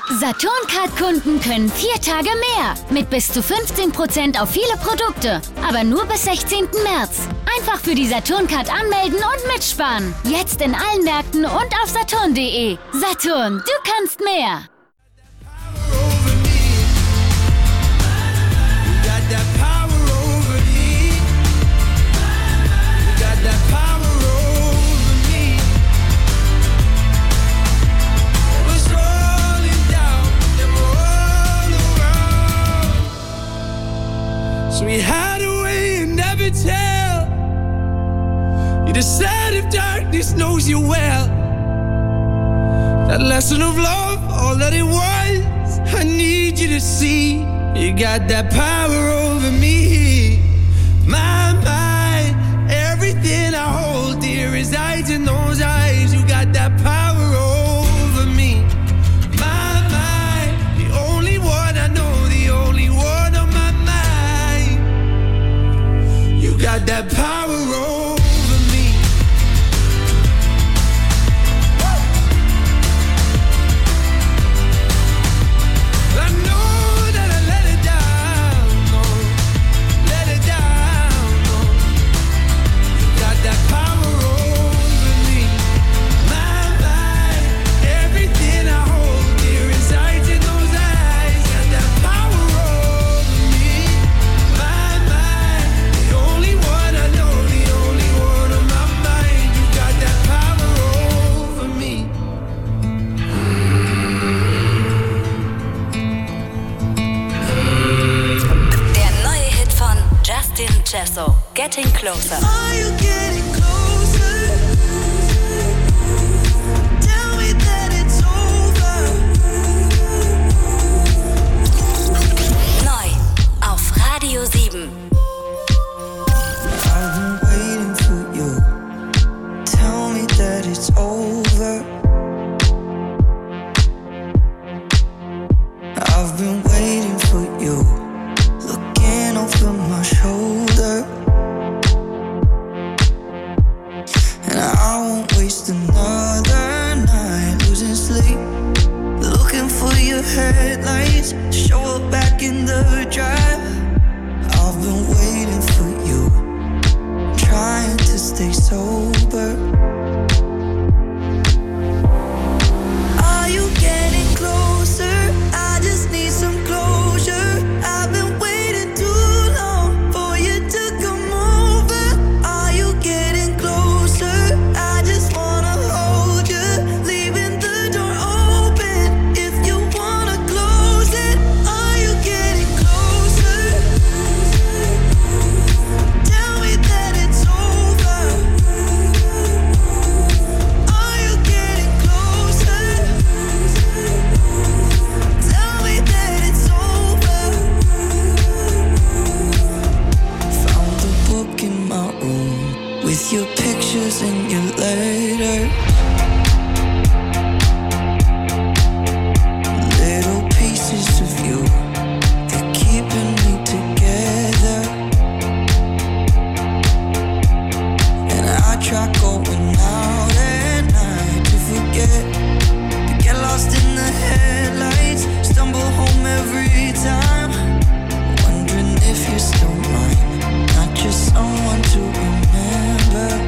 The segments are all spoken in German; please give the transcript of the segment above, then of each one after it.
Saturn-Card-Kunden können 4 Tage mehr mit bis zu 15% auf viele Produkte. Aber nur bis 16. März. Einfach für die Saturn-Card anmelden und mitsparen. Jetzt in allen Märkten und auf saturn.de. Saturn, du kannst mehr. So we hide away and never tell. You decide if darkness knows you well. That lesson of love, all that it was, I need you to see. You got that power over me. My mind, everything I hold dear resides in those eyes. You got that power over me. My mind, the only one I know, the only one on my mind. You got that power over me. I know that I let it down, no, let it down, no. You got that power over me. My mind, everything I hold dear resides in those eyes. Got that power over me. My mind, the only one I know, the only one on my mind. You got that power over me. Der neue Hit von Justin Jesso, Getting Closer. Are you getting closer? Tell me that it's over. Neu auf Radio 7. I've been waiting for you. Tell me that it's over. I've been waiting for you. Looking over my shoulder. And I won't waste another night losing sleep. Looking for your headlights. Show up back in the drive. I've been waiting for you. Trying to stay sober. Are you getting closer? I just need some closure. I've been waiting too long for you to come over. Are you getting closer? I just wanna hold you, leaving the door open if you wanna close it. Are you getting closer? Tell me that it's over. Are you getting closer? Tell me that it's over. Found the book in my room with your pictures and your letter. Little pieces of you, they're keeping me together. And I try going out at night to forget, to get lost in the headlights, stumble home every time, wondering if you're still mine, not just someone to remember.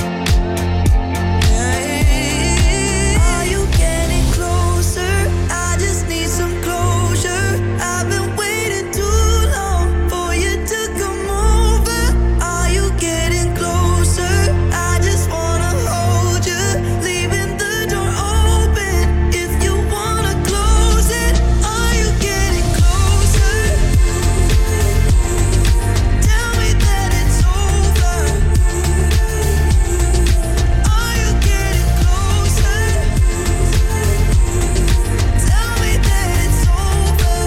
Are you getting closer? I just need some closure. I've been waiting too long for you to come over. Are you getting closer? I just wanna hold you, leaving the door open if you wanna close it. Are you getting closer? Tell me that it's over. Are you getting closer? Tell me that it's over.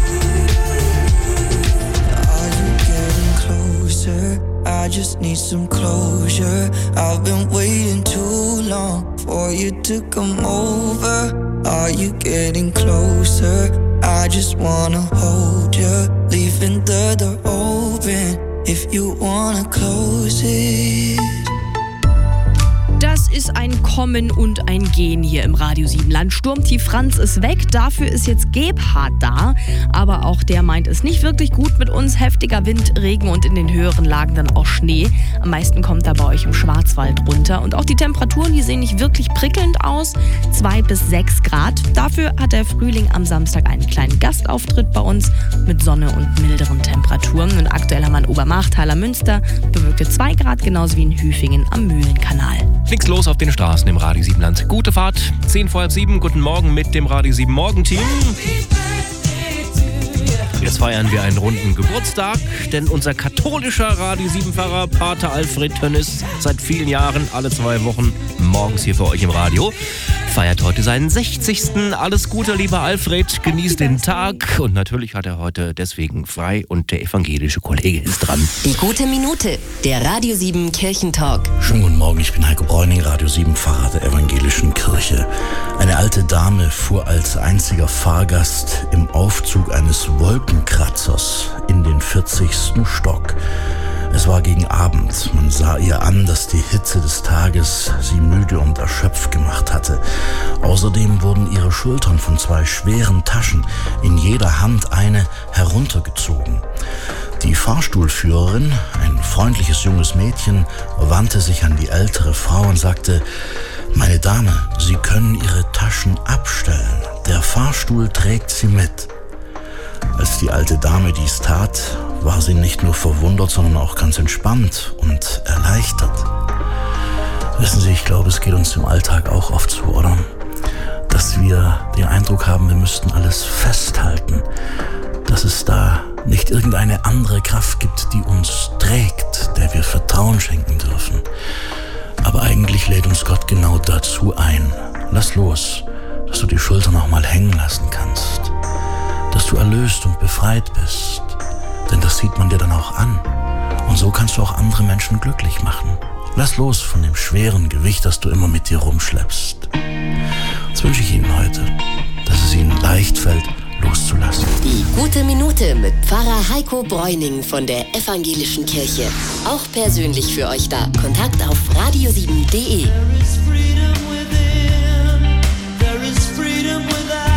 Are you getting closer? I just need some closure. I've been waiting too long for you to come over. Are you getting closer? I just wanna hold you, leaving the door open if you wanna close it. Das ist ein Kommen und ein Gehen hier im Radio 7 Land. Sturmtief Franz ist weg, dafür ist jetzt Gebhard da. Aber auch der meint es nicht wirklich gut mit uns. Heftiger Wind, Regen und in den höheren Lagen dann auch Schnee. Am meisten kommt da bei euch im Schwarzwald runter. Und auch die Temperaturen, die sehen nicht wirklich prickelnd aus. 2 bis 6 Grad. Dafür hat der Frühling am Samstag einen kleinen Gastauftritt bei uns mit Sonne und milderen Temperaturen. Und aktuell haben wir in Obermarchthaler Münster bewölkte 2 Grad, genauso wie in Hüfingen am Mühlenkanal. Nichts los auf den Straßen im Radio 7 Land. Gute Fahrt, 10 vor halb 7. Guten Morgen mit dem Radio 7 Morgenteam. Jetzt feiern wir einen runden Geburtstag, denn unser katholischer Radio 7-Pfarrer Pater Alfred Tönnis, seit vielen Jahren, alle 2 Wochen morgens hier für euch im Radio, feiert heute seinen 60. Alles Gute, lieber Alfred, genießt den Tag und natürlich hat er heute deswegen frei und der evangelische Kollege ist dran. Die gute Minute, der Radio 7 Kirchentalk. Schönen guten Morgen, ich bin Heiko Bräuning, Radio 7 Pfarrer der evangelischen Kirche. Eine alte Dame fuhr als einziger Fahrgast im Aufzug eines Wolkenkratzers in den 40. Stock. Es war gegen Abend. Man sah ihr an, dass die Hitze des Tages sie müde und erschöpft gemacht hatte. Außerdem wurden ihre Schultern von 2 schweren Taschen, in jeder Hand eine, heruntergezogen. Die Fahrstuhlführerin, ein freundliches junges Mädchen, wandte sich an die ältere Frau und sagte: Meine Dame, Sie können Ihre Taschen abstellen. Der Fahrstuhl trägt sie mit. Als die alte Dame dies tat, war sie nicht nur verwundert, sondern auch ganz entspannt und erleichtert. Wissen Sie, ich glaube, es geht uns im Alltag auch oft so, oder? Dass wir den Eindruck haben, wir müssten alles festhalten. Dass es da nicht irgendeine andere Kraft gibt, die uns trägt, der wir Vertrauen schenken dürfen. Aber eigentlich lädt uns Gott genau dazu ein. Lass los, dass du die Schultern auch mal hängen lassen kannst. Dass du erlöst und befreit bist. Denn das sieht man dir dann auch an. Und so kannst du auch andere Menschen glücklich machen. Lass los von dem schweren Gewicht, das du immer mit dir rumschleppst. Das wünsche ich Ihnen heute, dass es Ihnen leicht fällt, loszulassen. Die gute Minute mit Pfarrer Heiko Bräuning von der Evangelischen Kirche. Auch persönlich für euch da. Kontakt auf radio7.de. There is freedom within.